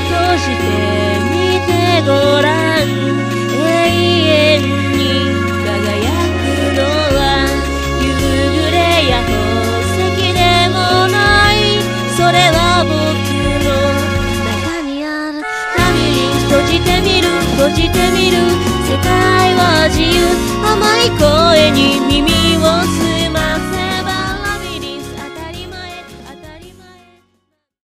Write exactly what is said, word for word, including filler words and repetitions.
閉じてみてごらん。永遠に輝くのは夕暮れや宝石でもない。それは僕の中にある。波に閉じてみる閉じてみる。世界は自由。甘い声に耳を澄